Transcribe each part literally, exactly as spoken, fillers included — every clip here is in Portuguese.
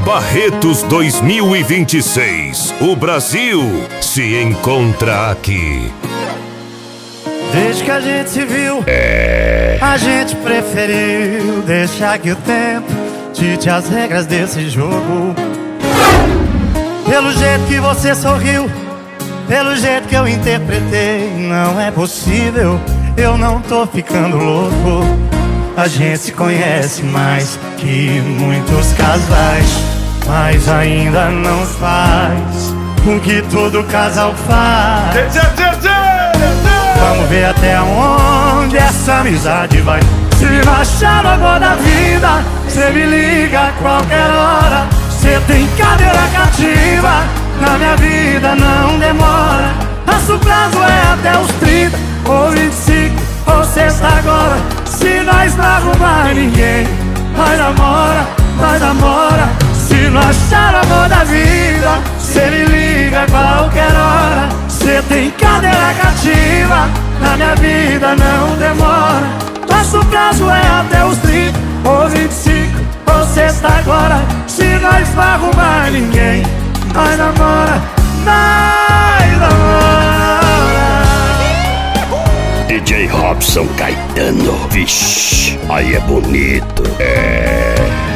Barretos dois mil e vinte e seis. O Brasil se encontra aqui. Desde que a gente se viu, é... a gente preferiu deixar que o tempo dite as regras desse jogo. Pelo jeito que você sorriu, pelo jeito que eu interpretei, não é possível, eu não tô ficando louco. A gente se conhece mais que muitos casais, mas ainda não faz o que todo casal faz. Vamos ver até onde essa amizade vai. Se não achar o amor da vida, cê me liga a qualquer hora. Cê tem cadeira cativa, na minha vida não demora. Nosso prazo é até os trinta, ou vinte e cinco, ou sexta agora. Se nós não arrumar ninguém, nós namora, nós namora. Se não achar o amor da vida, cê me liga a qualquer hora. Cê tem cadeira cativa, na minha vida não demora. Nosso prazo é até os trinta, ou vinte e cinco, ou sexta agora. Se nós não arrumar ninguém, nós namora, nós namora. D J Robson Caetano, vixe, aí é bonito. É.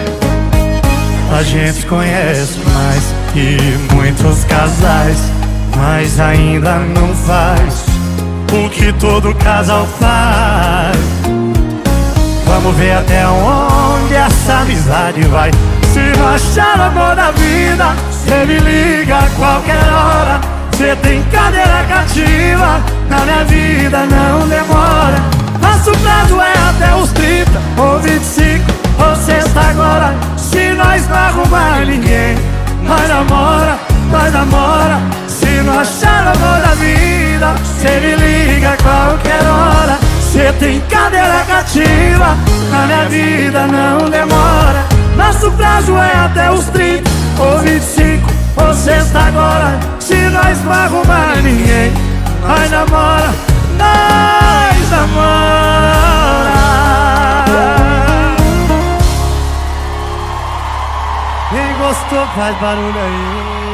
A gente conhece mais que muitos casais, mas ainda não faz o que todo casal faz. Vamos ver até onde essa amizade vai. Se não achar o amor da vida, cê me liga a qualquer hora. Cê tem cadeira cativa, na minha vida não demora. Nosso prazo é até os trinta, ou vinte e cinco, ou sexta agora. Se nós não arrumar ninguém, nós namora, nós namora. Se não achar o amor da vida, cê me liga a qualquer hora. Cê tem cadeira cativa, na minha vida não demora. Nosso prazo é até os trinta, ou vinte e cinco, ou sexta agora. Se nós não arrumar ninguém, nós namora, nós namora. Quem gostou faz barulho aí.